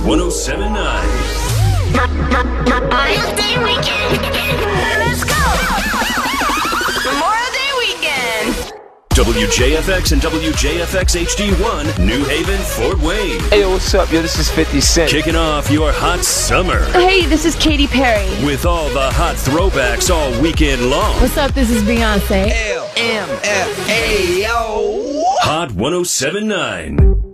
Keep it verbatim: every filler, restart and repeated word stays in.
one oh seven point nine. Memorial Day weekend. Let's go. Memorial Day weekend. W J F X and W J F X H D one, New Haven, Fort Wayne. Hey, yo, what's up? Yo, this is fifty Cent. Kicking off your hot summer Hey, this is Katy Perry. with all the hot throwbacks all weekend long. What's up? This is Beyonce. L M F A O. Hot one oh seven point nine.